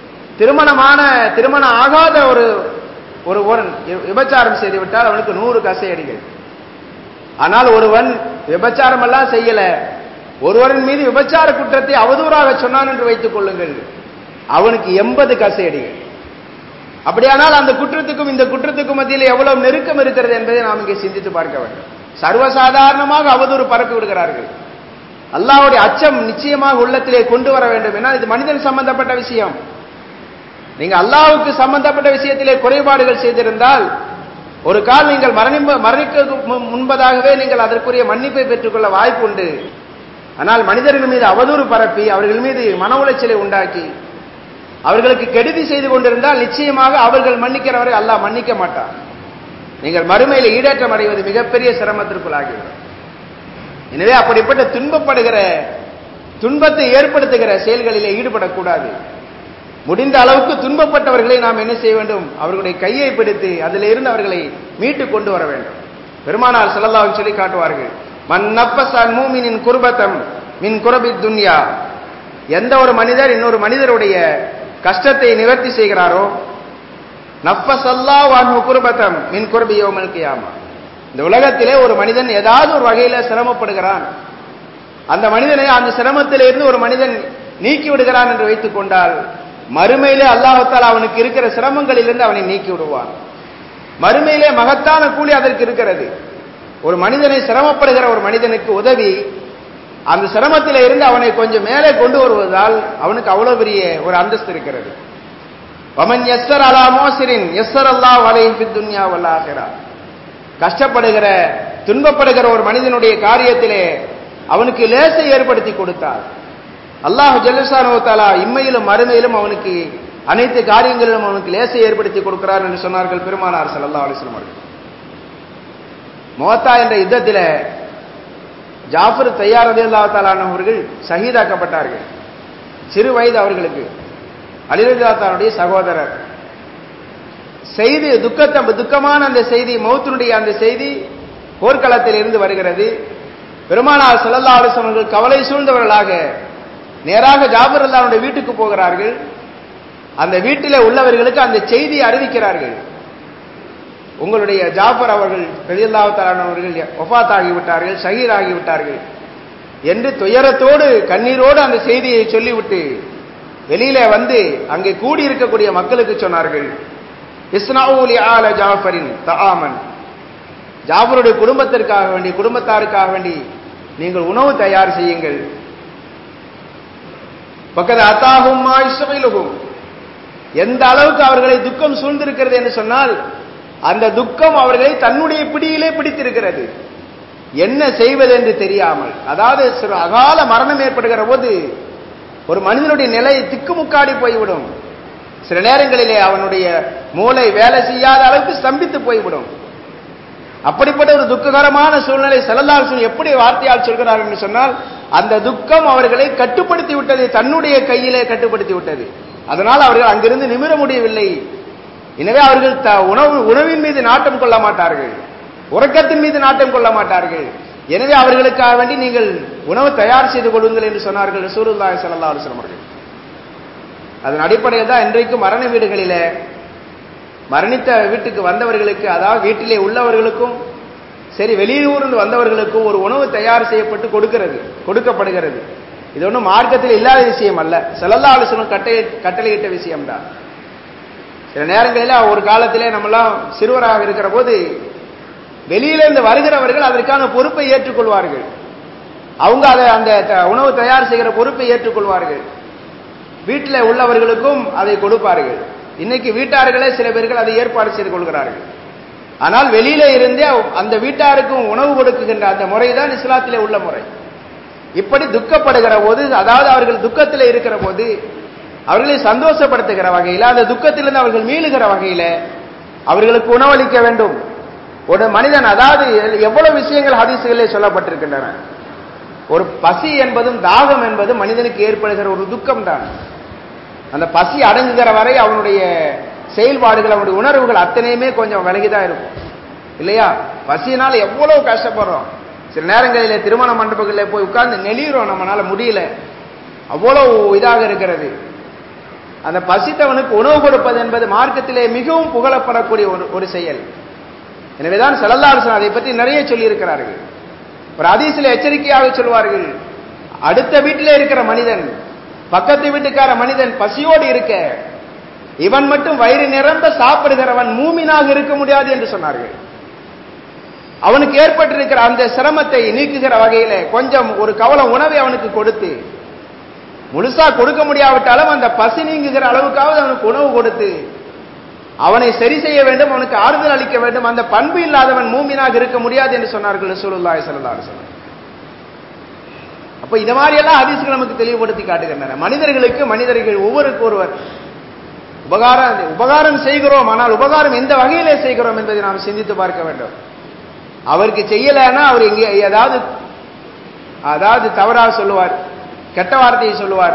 திருமணம் ஆகாத ஒருவன் விபச்சாரம் செய்துவிட்டால் அவனுக்கு 100 கசையடிகள். ஆனால் ஒருவன் விபச்சாரம் எல்லாம் செய்யல, ஒருவரின் மீது விபச்சார குற்றத்தை அவதூறாக சொன்னான் என்று வைத்துக் கொள்ளுங்கள், அவனுக்கு 80 கசையடிகள். அப்படியானால் அந்த குற்றத்துக்கும் இந்த குற்றத்துக்கும் மத்தியில் எவ்வளவு நெருக்கம் இருக்கிறது என்பதை நாம் இங்கே சிந்தித்து பார்க்க வேண்டும். சர்வசாதாரணமாக அவதூறு பரப்பி விடுகிறார்கள். அல்லாஹ்வுடைய அச்சம் நிச்சயமாக உள்ளத்திலே கொண்டு வர வேண்டும். ஏன்னா இது மனிதன் சம்பந்தப்பட்ட விஷயம். நீங்க அல்லாஹ்வுக்கு சம்பந்தப்பட்ட விஷயத்திலே குறைபாடுகள் செய்திருந்தால் ஒரு கால் நீங்கள் மரணிக்க முன்பதாகவே நீங்கள் அதற்குரிய மன்னிப்பை பெற்றுக்கொள்ள வாய்ப்பு உண்டு. ஆனால் மனிதர்கள் மீது அவதூறு பரப்பி அவர்கள் மீது மன உளைச்சலை உண்டாக்கி அவர்களுக்கு கெடுதி செய்து கொண்டிருந்தால் நிச்சயமாக அவர்கள் மன்னிக்கிறவரை அல்லாஹ் மன்னிக்க மாட்டார். நீங்கள் மறுமையில் ஈடேற்றம் அடைவது மிகப்பெரிய சிரமத்திற்குள் ஆகிவிடும். எனவே அப்படிப்பட்ட துன்பத்தை ஏற்படுத்துகிற செயல்களிலே ஈடுபடக்கூடாது. முடிந்த அளவுக்கு துன்பப்பட்டவர்களை நாம் என்ன செய்ய வேண்டும்? அவர்களுடைய கையை பிடித்து அதில் இருந்து அவர்களை மீட்டு கொண்டு வர வேண்டும். பெருமானார் ஸல்லல்லாஹு அலைஹி வஸல்லம் சொல்லி காட்டுவார்கள், மன் நஃபஸல் மூமினின் குர்பத்தம் மின் குரபித் துன்யா. எந்த ஒரு மனிதர் இன்னொரு மனிதருடைய கஷ்டத்தை நிவர்த்தி செய்கிறாரோ, நஃபஸல்லாஹு அன்ஹு குர்பத்தம் மின் குர்பி யௌமல் கியாமா. இந்த உலகத்திலே ஒரு மனிதன் ஏதாவது ஒரு வகையில சிரமப்படுகிறான், அந்த மனிதனை அந்த சிரமத்திலே இருந்து ஒரு மனிதன் நீக்கி விடுகிறான் என்று வைத்துக் கொண்டால் மறுமையிலே அல்லாஹ் தஆலா அவனுக்கு இருக்கிற சிரமங்களிலிருந்து அவனை நீக்கி விடுவான். மறுமையிலே மகத்தான கூலி அதற்கு இருக்கிறது. ஒரு மனிதனை சிரமப்படுகிற ஒரு மனிதனுக்கு உதவி அந்த சிரமத்திலே இருந்து அவனை கொஞ்சம் மேலே கொண்டு வருவதால் அவனுக்கு அவ்வளவு பெரிய ஒரு அந்தஸ்து இருக்கிறது. வமன் யஸ்ஸர அலா மூஸிரின் யஸ்ஸரல்லாஹு அலைஹி ஃபித் துன்யா வல் ஆখিরা. கஷ்டப்படுகிற துன்பப்படுகிற ஒரு மனிதனுடைய காரியத்திலே அவனுக்கு லேசை ஏற்படுத்தி கொடுத்தார் அல்லாஹ் ஜல்லஷானு வ தஆலா இம்மையிலும் மறுமையிலும் அவனுக்கு அனைத்து காரியங்களிலும் அவனுக்கு லேசை ஏற்படுத்தி கொடுக்கிறார் என்று சொன்னார்கள் பெருமானார் ஸல்லல்லாஹு அலைஹி வஸல்லம் அவர்கள். முவத்தா என்ற யுத்தத்தில் ஜாஃபர் தய்யார் ரலியல்லாஹு தஆலா அவர்கள் ஷஹீதாக்கப்பட்டார்கள். சிறு வயது அவர்களுக்கு. அலி ரலியல்லாஹு தஆலாவுடைய சகோதரர். செய்தி துக்கமான அந்த செய்தி, மௌத்தினுடைய அந்த செய்தி போர்க்களத்தில் இருந்து வருகிறது. பெருமானார் ஸல்லல்லாஹு அலைஹி வஸல்லம் அவர்கள் கவலை சூழ்ந்தவர்களாக நேராக ஜாபர் ரலியல்லாஹு வீட்டுக்கு போகிறார்கள். அந்த வீட்டிலே உள்ளவர்களுக்கு அந்த செய்தியை அறிவிக்கிறார்கள். உங்களுடைய ஜாபர் அவர்கள் ரலியல்லாஹு தஆலா அவர்கள் வஃபாத் ஆகிவிட்டார்கள், ஷஹீத் ஆகிவிட்டார்கள் என்று துயரத்தோடு கண்ணீரோடு அந்த செய்தியை சொல்லிவிட்டு வெளியிலே வந்து அங்கே கூடி இருக்கக்கூடிய மக்களுக்கு சொன்னார்கள், இஸ்னாஉ லிஆல ஜாஃபரின் தஆமன், ஜாஃபருடைய குடும்பத்திற்காக வேண்டி, குடும்பத்தாருக்காக வேண்டி நீங்கள் உணவு தயார் செய்யுங்கள். பக்கத்து அத்தாஹும் மா யுஸ்கிலுஹும், எந்த அளவுக்கு அவர்களை துக்கம் சூழ்ந்திருக்கிறது என்று சொன்னால் அந்த துக்கம் அவர்களை தன்னுடைய பிடியிலே பிடித்திருக்கிறது, என்ன செய்வது என்று தெரியாமல். அதாவது அகால மரணம் ஏற்படுகிற போது ஒரு மனிதனுடைய நிலை திக்குமுக்காடி போய்விடும். சில நேரங்களிலே அவனுடைய மூளை வேலை செய்யாத அளவுக்கு ஸ்தம்பித்து போய்விடும். அப்படிப்பட்ட ஒரு துக்ககரமான சூழ்நிலை ஸல்லல்லாஹு அலைஹி வஸல்லம் எப்படி வார்த்தையால் சொல்கிறார்கள் என்று சொன்னால், அந்த துக்கம் அவர்களை கட்டுப்படுத்தி விட்டது, தன்னுடைய கையிலே கட்டுப்படுத்தி விட்டது. அதனால் அவர்கள் அங்கிருந்து நிமிர முடியவில்லை. எனவே அவர்கள் உணவின் மீது நாட்டம் கொள்ள மாட்டார்கள், உறக்கத்தின் மீது நாட்டம் கொள்ள மாட்டார்கள். எனவே அவர்களுக்காக வேண்டி நீங்கள் உணவு தயார் செய்து கொள்ளுங்கள் என்று சொன்னார்கள் ரசூலுல்லாஹி ஸல்லல்லாஹு அலைஹி வஸல்லம் அவர்கள். அதன் அடிப்படையில் தான் இன்றைக்கு மரண வீடுகளிலே மரணித்த வீட்டுக்கு வந்தவர்களுக்கு, அதாவது வீட்டிலே உள்ளவர்களுக்கும் சரி வெளியூர்ந்து வந்தவர்களுக்கும் ஒரு உணவு தயார் செய்யப்பட்டு கொடுக்கப்படுகிறது. இது ஒன்றும் மார்க்கத்தில் இல்லாத விஷயம் அல்ல, ஸல்லல்லாஹு அலைஹி வஸல்லம் கட்டளையிட்ட விஷயம்தான். சில நேரங்களில் ஒரு காலத்திலே நம்மெல்லாம் சிறுவராக இருக்கிற போது வெளியிலிருந்து வருகிறவர்கள் அதற்கான பொறுப்பை ஏற்றுக்கொள்வார்கள். அவங்க அதை அந்த உணவு தயார் செய்கிற பொறுப்பை ஏற்றுக்கொள்வார்கள். வீட்டில் உள்ளவர்களுக்கும் அதை கொடுப்பார்கள். இன்னைக்கு வீட்டார்களே சில பேர்கள் அதை ஏற்பாடு செய்து கொள்கிறார்கள். ஆனால் வெளியில இருந்தே அந்த வீட்டாருக்கும் உணவு கொடுக்குகின்ற அந்த முறைதான் இஸ்லாத்திலே உள்ள முறை. இப்படி துக்கப்படுகிற போது, அதாவது அவர்கள் துக்கத்தில் இருக்கிற போது அவர்களை சந்தோஷப்படுத்துகிற வகையில், அந்த துக்கத்திலிருந்து அவர்கள் மீளுகிற வகையில அவர்களுக்கு உணவளிக்க வேண்டும். ஒரு மனிதன், அதாவது எவ்வளவு விஷயங்கள் ஹதீஸ்களிலே சொல்லப்பட்டிருக்கின்றன. ஒரு பசி என்பதும் தாகம் என்பதும் மனிதனுக்கு ஏற்படுகிற ஒரு துக்கம் தான். அந்த பசி அடங்குகிற வரை அவனுடைய செயல்பாடுகள், அவனுடைய உணர்வுகள் அத்தனையுமே கொஞ்சம் விலகிதான் இருக்கும் இல்லையா? பசியினால எவ்வளவு கஷ்டப்படுறோம். சில நேரங்களில் திருமண மண்டபங்களில் போய் உட்கார்ந்து நெளிகிறோம், நம்மளால முடியல, அவ்வளவு இதாக இருக்கிறது. அந்த பசித்தவனுக்கு உணவு கொடுப்பது என்பது மார்க்கத்திலே மிகவும் புகழப்படக்கூடிய ஒரு செயல். எனவேதான் ஸல்லல்லாஹு அலைஹி வஸல்லம் அதை பற்றி நிறைய சொல்லி இருக்கிறார்கள். ஒரு ஹதீஸில் எச்சரிக்கையாக சொல்வார்கள், அடுத்த வீட்டிலே இருக்கிற மனிதன், பக்கத்து வீட்டுக்கார மனிதன் பசியோடு இருக்க இவன் மட்டும் வயிறு நிரம்ப சாப்பிடுகிறவன் மூமினாக இருக்க முடியாது என்று சொன்னார்கள். அவனுக்கு ஏற்பட்டிருக்கிற அந்த சிரமத்தை நீக்குகிற வகையில கொஞ்சம் ஒரு கவலம் உணவை அவனுக்கு கொடுத்து, முழுசா கொடுக்க முடியாவிட்டாலும் அந்த பசி நீங்குகிற அளவுக்காவது அவனுக்கு உணவு கொடுத்து அவனை சரி செய்ய வேண்டும், அவனுக்கு ஆறுதல் அளிக்க வேண்டும். அந்த பண்பு இல்லாதவன் மூமினாக இருக்க முடியாது என்று சொன்னார்கள் ரசூலுல்லாஹி ஸல்லல்லாஹு அலைஹி வஸல்லம். அப்ப இந்த மாதிரி எல்லாம் ஹதீஸ்கள் நமக்கு தெளிவுபடுத்தி காட்டுகின்றன. மனிதர்கள் ஒவ்வொருக்கு ஒருவர் உபகாரம் செய்கிறோம், ஆனால் உபகாரம் எந்த வகையிலே செய்கிறோம் என்பதை நாம் சிந்தித்து பார்க்க வேண்டும். அவருக்கு செய்யலைன்னா அவர் எங்கே அதாவது தவறாக சொல்லுவார், கெட்ட வார்த்தையை சொல்லுவார்,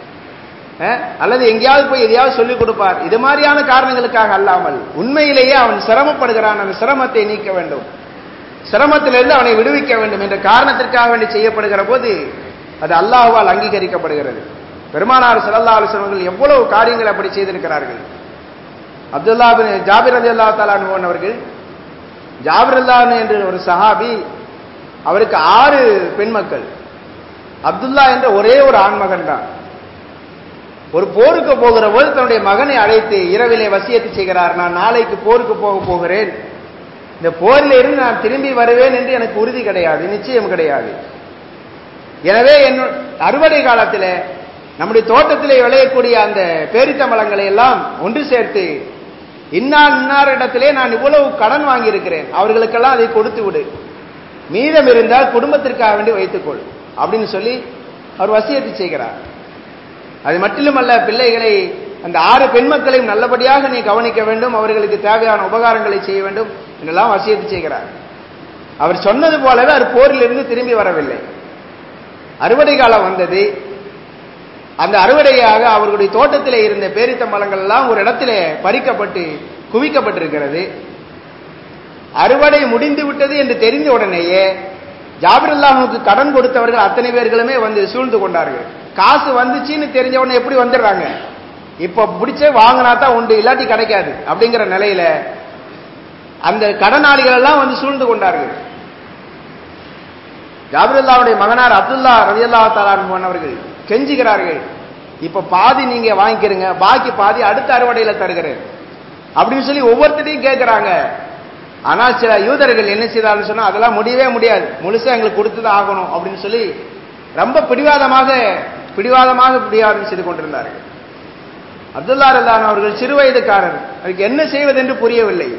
அல்லது எங்கேயாவது போய் எதையாவது சொல்லிக் கொடுப்பார். இது மாதிரியான காரணங்களுக்காக அல்லாமல் உண்மையிலேயே அவன் சிரமப்படுகிறான், அந்த சிரமத்தை நீக்க வேண்டும், சிரமத்திலிருந்து அவனை விடுவிக்க வேண்டும் என்ற காரணத்திற்காக வேண்டி செய்யப்படுகிற போது அது அல்லாஹ்வால் அங்கீகரிக்கப்படுகிறது. பெருமானார் ஸல்லல்லாஹு அலைஹி வஸல்லம் எவ்வளவு காரியங்கள் அப்படி செய்திருக்கிறார்கள். அப்துல்லா பின் ஜாபிர் ரலியல்லாஹு தஆலா அன்ஹு அவர்கள், ஜாபிர் ரலியல்லாஹு என்று ஒரு சஹாபி, அவருக்கு 6 பெண் மக்கள், அப்துல்லா என்ற ஒரே ஒரு ஆண்மகன் தான். ஒரு போருக்கு போகிற போது தன்னுடைய மகனை அழைத்து இரவிலே வசியத்து செய்கிறார், நான் நாளைக்கு போருக்கு போகிறேன், இந்த போரில் இருந்து நான் திரும்பி வருவேன் என்று எனக்கு உறுதி கிடையாது, நிச்சயம் கிடையாது. எனவே அறுவடை காலத்தில் நம்முடைய தோட்டத்திலே விளையக்கூடிய அந்த பேரித்தம்பழங்களை எல்லாம் ஒன்று சேர்த்து இன்னாரிடத்திலே நான் இவ்வளவு கடன் வாங்கியிருக்கிறேன், அவர்களுக்கெல்லாம் அதை கொடுத்து விடு, மீதம் இருந்தால் குடும்பத்திற்காக வேண்டி வைத்துக்கொள் அப்படின்னு சொல்லி அவர் வசியத்து செய்கிறார். அது மட்டுமல்ல, பிள்ளைகளை அந்த 6 பெண் மக்களையும் நல்லபடியாக நீ கவனிக்க வேண்டும், அவர்களுக்கு தேவையான உபகாரங்களை செய்ய வேண்டும் என்றெல்லாம் வசியத்து செய்கிறார். அவர் சொன்னது போலவே அவர் போரிலிருந்து திரும்பி வரவில்லை. அறுவடை காலம் வந்தது. அந்த அறுவடையாக அவர்களுடைய தோட்டத்திலே இருந்த பேரித்தம்பழங்கள் எல்லாம் ஒரு இடத்திலே பறிக்கப்பட்டு குவிக்கப்பட்டிருக்கிறது. அறுவடை முடிந்து விட்டது என்று தெரிந்த உடனேயே ஜாபிர் அல்லாஹ்வுக்கு கடன் கொடுத்தவர்கள் அத்தனை பேர்களுமே வந்து சூழ்ந்து கொண்டார்கள். காசு வந்துச்சுன்னு தெரிஞ்ச உடனே எப்படி வந்துடுறாங்க? இப்ப பிடிச்ச வாங்கினா தான் உண்டு, இல்லாட்டி கிடைக்காது அப்படிங்கிற நிலையில அந்த கடனாளிகள் எல்லாம் வந்து சூழ்ந்து கொண்டார்கள். ஜாபிர் அல்லாஹ்வுடைய மகனார் அப்துல்லா ரலியல்லாஹு தஆலா அன்ஹு அவர்கள் கெஞ்சுகிறார்கள், இப்ப பாதி நீங்க வாங்கிக்கிறீங்க, பாக்கி பாதி அடுத்த அறுவடையில தருகிறேன் அப்படின்னு சொல்லி ஒவ்வொருத்தரையும் கேட்கிறாங்க. ஆனால் சில யூதர்கள் என்ன செய்தாலும் சொன்னா அதெல்லாம் முடியவே முடியாது, முழுசா எங்களுக்கு கொடுத்துதான் ஆகணும் அப்படின்னு சொல்லி ரொம்ப பிடிவாதம் செய்து கொண்டிருந்தார்கள். அப்துல்லா ரலியல்லாஹு அவர்கள் சிறு வயதுக்காரர், அதுக்கு என்ன செய்வது என்று புரியவில்லை.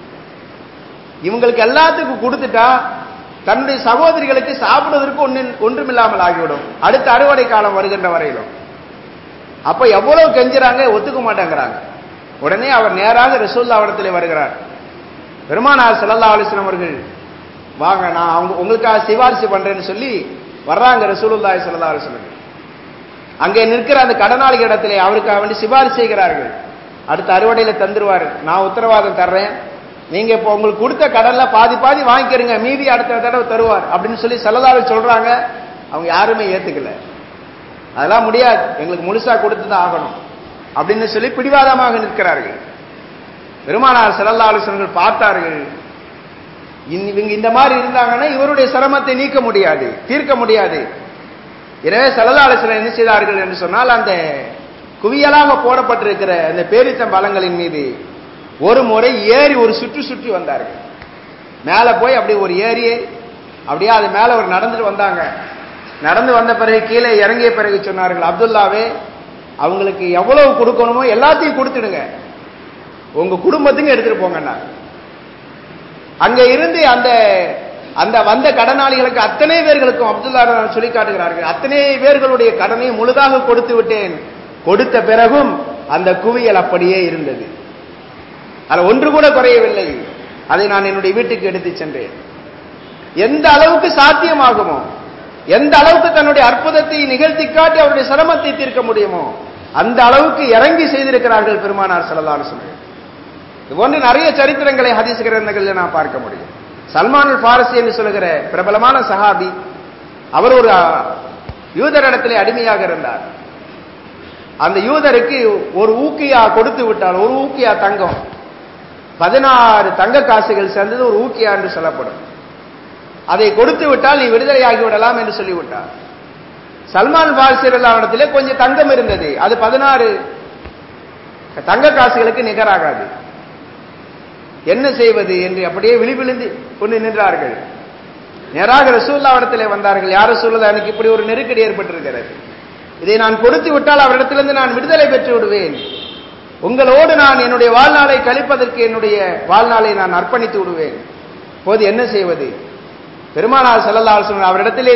இவங்களுக்கு எல்லாத்துக்கும் கொடுத்துட்டா தன்னுடைய சகோதரிகளுக்கு சாப்பிடுவதற்கு ஒன்றுமில்லாமல் ஆகிவிடும் அடுத்த அறுவடை காலம் வருகின்ற வரையிலும். அப்ப எவ்வளவு கெஞ்சுறாங்க, ஒத்துக்க மாட்டேங்கிறாங்க. உடனே அவர் நேராக ரசூலுல்லாஹ்விடத்திலே வருகிறார். பெருமானார் ஸல்லல்லாஹு அலைஹி வஸல்லம் அவர்கள், வாங்க நான் உங்களுக்காக சிபாரிசு பண்றேன்னு சொல்லி வர்றாங்க ரசூலுல்லாஹி ஸல்லல்லாஹு அலைஹி வஸல்லம். அங்கே நிற்கிற அந்த கடனாளிகள் இடத்திலே அவருக்காக வேண்டி சிபாரிசு செய்கிறார்கள். அடுத்த அறுவடையில தந்துருவாரு, நான் உத்தரவாதம் தர்றேன், நீங்க இப்ப உங்களுக்கு கொடுத்த கடன்ல பாதி பாதி வாங்கிக்கிறீங்க, மீதி அடுத்த தடவை தருவார் அப்படின்னு சொல்லி ஸல்லல்லாஹு அலைஹி சொல்றாங்க. அவங்க யாருமே ஏத்துக்கல. அதெல்லாம் முடியாது, எங்களுக்கு முழுசா கொடுத்துதான் ஆகணும் அப்படின்னு சொல்லி பிடிவாதமாக நிற்கிறார்கள். பெருமானார் ஸல்லல்லாஹு அலைஹி வஸல்லம் பார்த்தார்கள், இவங்க இந்த மாதிரி இருந்தாங்கன்னா இவருடைய சிரமத்தை நீக்க முடியாது, தீர்க்க முடியாது. எனவே ஸல்லல்லாஹு அலைஹி வஸல்லம் என்ன செய்தார்கள் என்று சொன்னால், அந்த குவியலாக போடப்பட்டிருக்கிற அந்த பேரிச்சம்பழங்களின் மீது ஒரு முறை ஏறி ஒரு சுற்றி வந்தார்கள். மேல போய் அப்படியே ஒரு ஏரியை அப்படியே அது மேல ஒரு நடந்துட்டு வந்தாங்க. நடந்து வந்த பிறகு கீழே இறங்கிய பிறகு சொன்னார்கள், அப்துல்லாவே அவங்களுக்கு எவ்வளவு கொடுக்கணுமோ எல்லாத்தையும் கொடுத்துடுங்க, உங்க குடும்பத்துக்கு எடுத்துட்டு போங்கன்னா. அங்க இருந்து அந்த அந்த வந்த கடனாளிகளுக்கு அத்தனை பேர்களுக்கும் அப்துல்லா சொல்லி காட்டுகிறார்கள், அத்தனை பேர்களுடைய கடனை முழுதாக கொடுத்து விட்டேன். கொடுத்த பிறகும் அந்த குவியல் அப்படியே இருந்தது, அது ஒன்று கூட குறையவில்லை. அதை நான் என்னுடைய வீட்டுக்கு எடுத்து சென்றேன். எந்த அளவுக்கு சாத்தியமாகுமோ, எந்த அளவுக்கு தன்னுடைய அற்புதத்தை நிகழ்த்தி காட்டி அவருடைய சிரமத்தை தீர்க்க முடியுமோ அந்த அளவுக்கு இறங்கி செய்திருக்கிறார்கள் பெருமானார் ஸல்லல்லாஹு அலைஹி வஸல்லம். இது போன்று நிறைய சரித்திரங்களை ஹதீஸ் கிரந்தங்களில் நான் பார்க்க முடியும். சல்மான் அல் ஃபாரிசி என்று சொல்லுகிற பிரபலமான சஹாபி, அவர் ஒரு யூதரிடத்திலே அடிமையாக இருந்தார். அந்த யூதருக்கு ஒரு ஊக்கியா கொடுத்து விட்டால், ஒரு ஊக்கியா தங்கம், 16 தங்க காசுகள் சேர்ந்தது ஒரு ஊக்கியா என்று சொல்லப்படும், அதை கொடுத்து விட்டால் நீ விடுதலையாகி விடலாம் என்று சொல்லிவிட்டார். சல்மான் ஃபாரிசி இடத்திலே கொஞ்சம் தங்கம் இருந்தது, அது 16 தங்க காசுகளுக்கு நிகராகாது. என்ன செய்வது என்று அப்படியே விழிவிழுந்து கொண்டு நின்றார்கள். நேராக ரசூலுல்லாஹ்விடத்திலே வந்தார்கள், யார் ரசூலுல்லாஹ், எனக்கு இப்படி ஒரு நெருக்கடி ஏற்பட்டிருக்கிறது, இதை நான் கொடுத்து விட்டால் அவரிடத்திலிருந்து நான் விடுதலை பெற்று விடுவேன், உங்களோடு நான் என்னுடைய வாழ்நாளை கழிப்பதற்கு என்னுடைய வாழ்நாளை நான் அர்ப்பணித்து விடுவேன், போது என்ன செய்வது? பெருமானார் ஸல்லல்லாஹு அலைஹி வஸல்லம் அவரிடத்திலே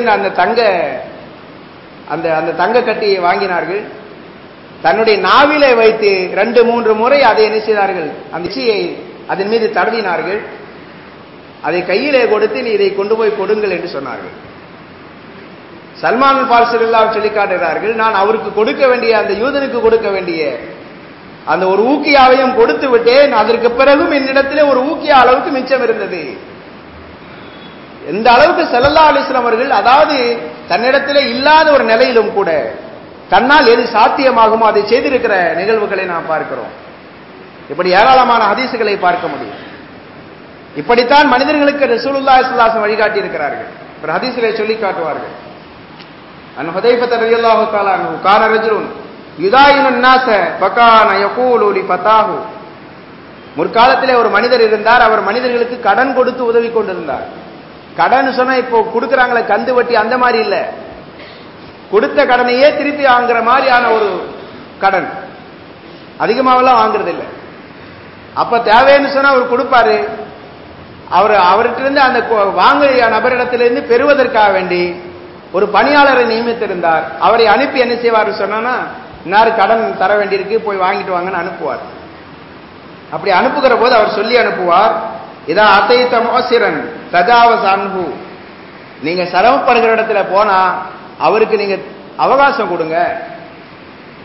அந்த தங்க கட்டியை வாங்கினார்கள். தன்னுடைய நாவிலே வைத்து 2-3 முறை அதை என்ன செய்தார்கள், அந்த இச்சையை அதன் மீது தடவினார்கள். அதை கையிலே கொடுத்து நீ இதை கொண்டு போய் கொடுங்கள் என்று சொன்னார்கள். சல்மான் ஃபாரிசி ரலியல்லாஹு சொல்லி காட்டுகிறார்கள், நான் அவருக்கு கொடுக்க வேண்டிய, அந்த யூதனுக்கு கொடுக்க வேண்டிய அந்த ஒரு ஊக்கியாவையும் கொடுத்து விட்டேன், அதற்கு பிறகும் என்னிடத்திலே ஒரு ஊக்கியா அளவுக்கு மிச்சம் இருந்தது. எந்த அளவுக்கு ஸல்லல்லாஹு அலைஹி வஸல்லம் அவர்கள், அதாவது தன்னிடத்திலே இல்லாத ஒரு நிலையிலும் கூட தன்னால் எது சாத்தியமாகுமோ அதை செய்திருக்கிற நிகழ்வுகளை நாம் பார்க்கிறோம். இப்படி ஏராளமான ஹதீசுகளை பார்க்க முடியும். இப்படித்தான் மனிதர்களுக்கு ரசூலுல்லாஹி ஸல்லல்லாஹு அலைஹி வஸல்லம் வழிகாட்டி இருக்கிறார்கள். ஒரு ஹதீஸிலே சொல்லி காட்டுவார்கள், அன் ஹுதைஃபா ரலியல்லாஹு தஆலா அன்ஹு கான ரஜுலுன் யுதாயினுன் நாஸ ஃபகான யகூலு லி ஃபதாஹு. முற்காலத்திலே ஒரு மனிதர் இருந்தார், அவர் மனிதர்களுக்கு கடன் கொடுத்து உதவி கொண்டிருந்தார். கடன் சொன்னா இப்போ கொடுக்கறாங்களே கந்து வட்டி, அந்த மாதிரி இல்ல, கொடுத்த கடனையே திருப்பி வாங்குற மாதிரியான ஒரு கடன், அதிகமாவெல்லாம் வாங்குறது இல்லை. அப்ப தேவைன்னு சொன்னா அவர் கொடுப்பாரு. அவர்கிட்ட அந்த வாங்கிய நபரிடத்திலிருந்து பெறுவதற்காக வேண்டி ஒரு பணியாளரை நியமித்திருந்தார். அவரை அனுப்பி என்ன செய்வார் சொன்னா, இன்னாரு கடன் தர வேண்டியிருக்கு, போய் வாங்கிட்டு வாங்கன்னு அனுப்புவார். அப்படி அனுப்புகிற போது அவர் சொல்லி அனுப்புவார், இதா அத்தைத முஅசிரன் தஜாவஸ் அன்ஹு, நீங்க சிரமப்படுகிற இடத்துல போனா அவருக்கு நீங்க அவகாசம் கொடுங்க,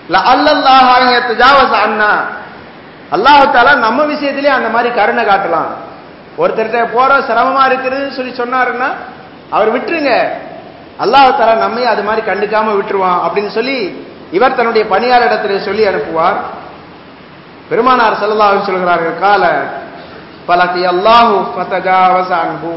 லஅல்லல்லாஹு அன் யதஜாவஸ அன்னா, அல்லாஹ் தஆலா நம்ம விஷயத்திலே அந்த மாதிரி கருணை காட்டலாம். ஒருத்தர்கிட்ட போற சிரமமா இருக்குதுன்னு சொல்லி சொன்னாருன்னா அவர் விட்டுருங்க, அல்லாஹ் தஆலா நம்மை அது மாதிரி கண்டுக்காம விட்டுருவான் அப்படின்னு சொல்லி இவர் தன்னுடைய பணியாளரிடத்திலே சொல்லி அனுப்புவார். பெருமானார் ஸல்லல்லாஹு அலைஹி சொல்கிறார்கள், கால பலகி அல்லாஹு ஃபதஜாவஸ அன்ஹு,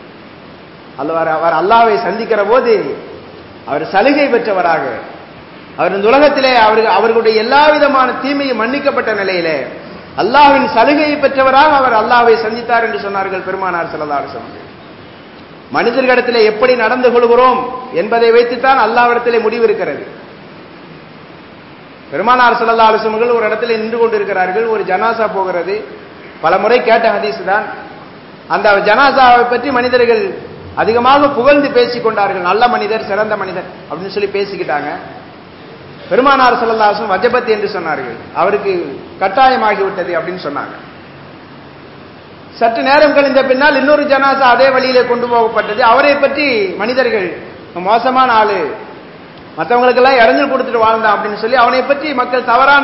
அவர் அல்லாஹ்வை சந்திக்கிற போது அவர் சலுகை பெற்றவராக, அவர் இந்த உலகத்திலே அவர்களுடைய எல்லா விதமான தீமையும் மன்னிக்கப்பட்ட நிலையிலே அல்லாஹ்வின் சலுகையை பெற்றவராக அவர் அல்லாஹ்வை சந்தித்தார் என்று சொன்னார்கள் பெருமானார் ஸல்லல்லாஹு அலைஹி வஸல்லம். மனிதர்களிடத்திலே எப்படி நடந்து கொள்கிறோம் என்பதை வைத்துத்தான் அல்லாஹ்விடத்திலே முடிவு இருக்கிறது. பெருமானார் ஸல்லல்லாஹு அலைஹி வஸல்லம் ஒரு இடத்துல நின்று கொண்டிருக்கிறார்கள், ஒரு ஜனாசா போகிறது. பல முறை கேட்ட ஹதீஸ் தான். அந்த ஜனாசாவை பற்றி மனிதர்கள் அதிகமாக புகழ்ந்து பேசிக் கொண்டார்கள். நல்ல மனிதர், சிறந்த மனிதர் அப்படின்னு சொல்லி பேசிக்கிட்டாங்க. பெருமானார் ஸல்லல்லாஹு அலைஹி வஸல்லம் வஜபத் என்று சொன்னார்கள், அவருக்கு கட்டாயமாகிவிட்டது அப்படின்னு சொன்னாங்க. சற்று நேரம் கழிந்த பின்னால் இன்னொரு ஜனாசா அதே வழியிலே கொண்டு போகப்பட்டது. அவரை பற்றி மனிதர்கள் மோசமான ஆளு, மற்றவங்களுக்கெல்லாம் இறஞ்சல் கொடுத்துட்டு வாழ்ந்தான் அப்படின்னு சொல்லி அவனை பற்றி மக்கள் தவறான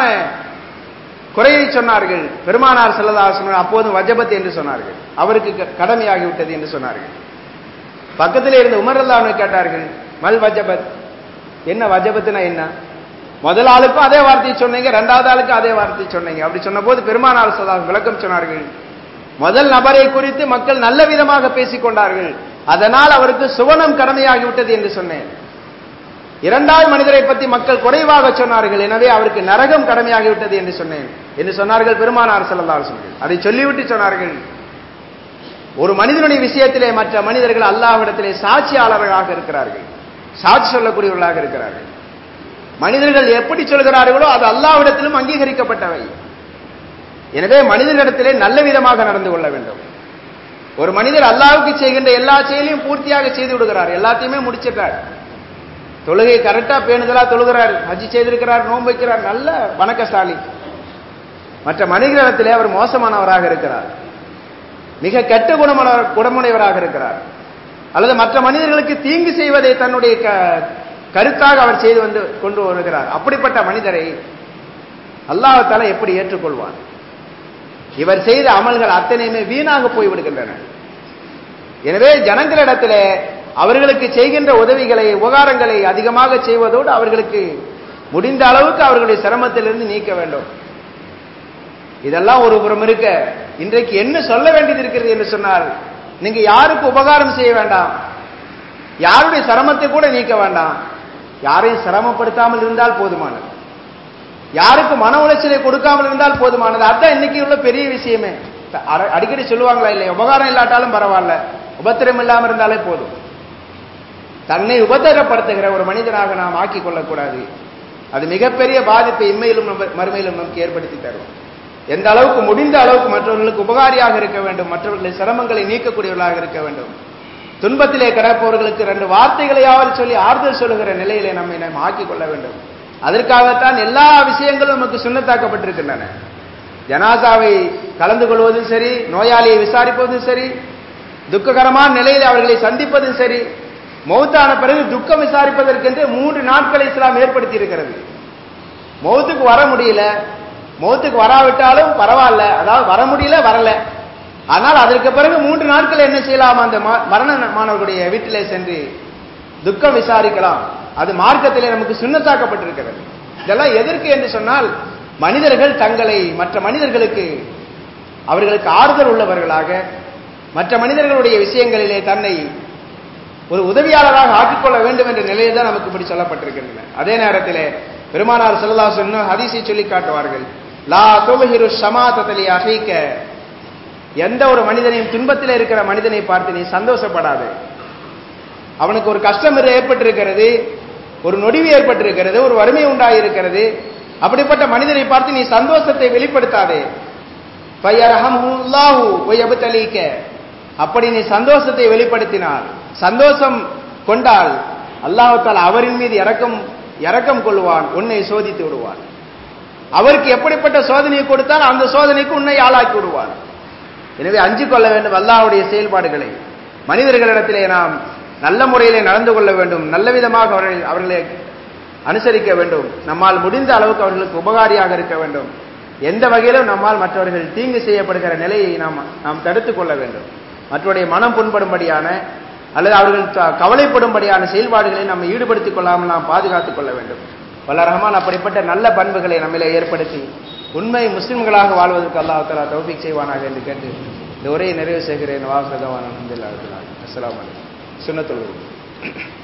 குறையை சொன்னார்கள். பெருமானார் ஸல்லல்லாஹு அலைஹி வஸல்லம் அப்போதும் வஜபத் என்று சொன்னார்கள், அவருக்கு கடமையாகிவிட்டது என்று சொன்னார்கள். பக்கத்திலே இருந்த உமர் ரலியல்லாஹு அன்ஹு கேட்டார்கள், மல் வஜபத், என்ன வஜபத்னா என்ன? முதல் ஆளுக்கும் அதே வார்த்தையை சொன்னீங்க, இரண்டாவது ஆளுக்கு அதே வார்த்தையை சொன்னீங்க. அப்படி சொன்ன போது பெருமானார் ஸல்லல்லாஹு அலைஹி வஸல்லம் விளக்கம் சொன்னார்கள், முதல் நபரை குறித்து மக்கள் நல்ல விதமாக பேசிக் கொண்டார்கள், அதனால் அவருக்கு சுவனம் கடமையாகிவிட்டது என்று சொன்னேன். இரண்டாவது மனிதரை பற்றி மக்கள் குறைவாக சொன்னார்கள், எனவே அவருக்கு நரகம் கடமையாகிவிட்டது என்று சொன்னேன் என்று சொன்னார்கள் பெருமானார் ஸல்லல்லாஹு அலைஹி வஸல்லம். அதை சொல்லிவிட்டு சொன்னார்கள், ஒரு மனிதனுடைய விஷயத்திலே மற்ற மனிதர்கள் அல்லாஹ்விடத்திலே சாட்சியாளர்களாக இருக்கிறார்கள், சாட்சி சொல்லக்கூடியவர்களாக இருக்கிறார்கள். மனிதர்கள் எப்படி சொல்கிறார்களோ அது அல்லாஹ்விடத்திலும் அங்கீகரிக்கப்பட்டவை. எனவே மனிதர்களிடத்திலே நல்ல விதமாக நடந்து கொள்ள வேண்டும். ஒரு மனிதர் அல்லாஹ்வுக்கு செய்கின்ற எல்லா செயலையும் பூர்த்தியாக செய்து விடுகிறார், எல்லாத்தையுமே முடிச்சிட்டார், தொழுகை கரெக்டா பேணுதலா தொழுகிறார், ஹஜ் செய்திருக்கிறார், நோன்பு வைக்கிறார், நல்ல வணக்கசாலி. மற்ற மனிதர்களிடத்திலே அவர் மோசமானவராக இருக்கிறார், மிக கெட்ட குணமுடையவராக இருக்கிறார், அல்லது மற்ற மனிதர்களுக்கு தீங்கு செய்வதை தன்னுடைய கருத்தாக அவர் செய்து வந்து கொண்டு வருகிறார். அப்படிப்பட்ட மனிதரை அல்லாஹ் தஆலா எப்படி ஏற்றுக்கொள்வான்? இவர் செய்த அமல்கள் அத்தனையுமே வீணாக போய்விடுகின்றன. எனவே ஜனங்களிடத்திலே அவர்களுக்கு செய்கின்ற உதவிகளை, உபகாரங்களை அதிகமாக செய்வதோடு அவர்களுக்கு முடிந்த அளவுக்கு அவர்களுடைய சிரமத்திலிருந்து நீக்க வேண்டும். இதெல்லாம் ஒரு புறம் இருக்க, இன்றைக்கு என்ன சொல்ல வேண்டியது இருக்கிறது என்று சொன்னால், நீங்க யாருக்கு உபகாரம் செய்ய வேண்டாம், யாருடைய சிரமத்தை கூட நீக்க வேண்டாம், யாரையும் சிரமப்படுத்தாமல் இருந்தால் போதுமானது, யாருக்கு மன உளைச்சலை கொடுக்காமல் இருந்தால் போதுமானது. அதுதான் இன்னைக்கு உள்ள பெரிய விஷயமே. அடிக்கடி சொல்லுவாங்களா இல்லையா, உபகாரம் இல்லாட்டாலும் பரவாயில்ல, உபத்திரம் இல்லாமல் இருந்தாலே போதும். தன்னை உபத்திரப்படுத்துகிற ஒரு மனிதனாக நாம் ஆக்கிக் கொள்ளக்கூடாது. அது மிகப்பெரிய பாதிப்பை இம்மையிலும் மறுமையிலும் நமக்கு ஏற்படுத்தி தரும். எந்த அளவுக்கு முடிந்த அளவுக்கு மற்றவர்களுக்கு உபகாரியாக இருக்க வேண்டும், மற்றவர்களின் சிரமங்களை நீக்கக்கூடியவர்களாக இருக்க வேண்டும். துன்பத்திலே கிடப்பவர்களுக்கு 2 வார்த்தைகளையாவது சொல்லி ஆறுதல் சொல்லுகிற நிலையிலே நம்மை நாம் ஆக்கிக் கொள்ள வேண்டும். அதற்காகத்தான் எல்லா விஷயங்களும் நமக்கு சுன்னத்தாக்கப்பட்டிருக்கின்றன. ஜனாசாவை கலந்து கொள்வதும் சரி, நோயாளியை விசாரிப்பதும் சரி, துக்ககரமான நிலையில் அவர்களை சந்திப்பதும் சரி, மௌத்தான பிறகு துக்கம் விசாரிப்பதற்கென்று 3 நாட்களை இஸ்லாம் ஏற்படுத்தி இருக்கிறது. மௌத்துக்கு வர முடியல, மௌத்துக்கு வராவிட்டாலும் பரவாயில்ல, அதாவது வர முடியல வரல, ஆனால் அதற்கு பிறகு 3 நாட்கள் என்ன செய்யலாம், அந்த மரணமானவர்களுடைய வீட்டிலே சென்று துக்கம் விசாரிக்கலாம். அது மார்க்கத்திலே நமக்கு சுன்னத்தாக்கப்பட்டிருக்கிறது. இதெல்லாம் எதற்கு என்று சொன்னால், மனிதர்கள் தங்களை மற்ற மனிதர்களுக்கு அவர்களுக்கு ஆறுதல் உள்ளவர்களாக, மற்ற மனிதர்களுடைய விஷயங்களிலே தன்னை ஒரு உதவியாளராக ஆக்கிக்கொள்ள வேண்டும் என்ற நிலையில் தான் நமக்கு இப்படி சொல்லப்பட்டிருக்கின்றன. அதே நேரத்திலே பெருமானார் ஸல்லல்லாஹு அலைஹி வஸல்லம் ஹதீஸை சொல்லி காட்டுவார்கள், லா துபஹிரு ஷமாதலி அஹீக, எந்த ஒரு மனிதனையும் துன்பத்தில் இருக்கிற மனிதனை பார்த்து நீ சந்தோஷப்படாது. அவனுக்கு ஒரு கஷ்டம் ஏற்பட்டிருக்கிறது, ஒரு நொடிவு ஏற்பட்டிருக்கிறது, ஒரு வறுமை உண்டாயிருக்கிறது, அப்படிப்பட்ட மனிதனை பார்த்து நீ சந்தோஷத்தை வெளிப்படுத்தாதே. ஃபயர்ஹம்ஹுல்லாஹு வயப்தலீக, அப்படி நீ சந்தோஷத்தை வெளிப்படுத்தினால், சந்தோஷம் கொண்டால் அல்லாஹ் தஆலா அவரின் மீது இரக்கம் கொள்வான், உன்னை சோதித்து விடுவான். அவருக்கு எப்படிப்பட்ட சோதனையை கொடுத்தால் அந்த சோதனைக்கு உன்னை ஆளாக்கி விடுவான். எனவே அஞ்சு கொள்ள வேண்டும் அல்லாஹ்வுடைய செயல்பாடுகளை. மனிதர்களிடத்திலே நாம் நல்ல முறையிலே நடந்து கொள்ள வேண்டும், நல்ல விதமாக அவர்களை அனுசரிக்க வேண்டும். நம்மால் முடிந்த அளவுக்கு அவர்களுக்கு உபகாரியாக இருக்க வேண்டும். எந்த வகையிலும் நம்மால் மற்றவர்கள் தீங்கு செய்யப்படுகிற நிலையை நாம் தடுத்துக் கொள்ள வேண்டும். மற்றவருடைய மனம் புண்படும்படியான அல்லது அவர்கள் கவலைப்படும்படியான செயல்பாடுகளை நம்ம ஈடுபடுத்திக் கொள்ளாமல் நாம் பாதுகாத்துக் கொள்ள வேண்டும். வல்ல ரஹ்மான் அப்படிப்பட்ட நல்ல பண்புகளை நம்மிலே ஏற்படுத்தி உண்மை முஸ்லிம்களாக வாழ்வதற்கு அல்லாஹ் தஆலா தௌஃபீக் செய்வானாக என்று கேட்டு இந்த உரையை நிறைவு செய்கிறேன். வாஹிரு தஅவானா அல்ஹம்துலில்லாஹி ரப்பில் ஆலமீன். அஸ்ஸலாமு அலைக்கும். சுன்னத்துல்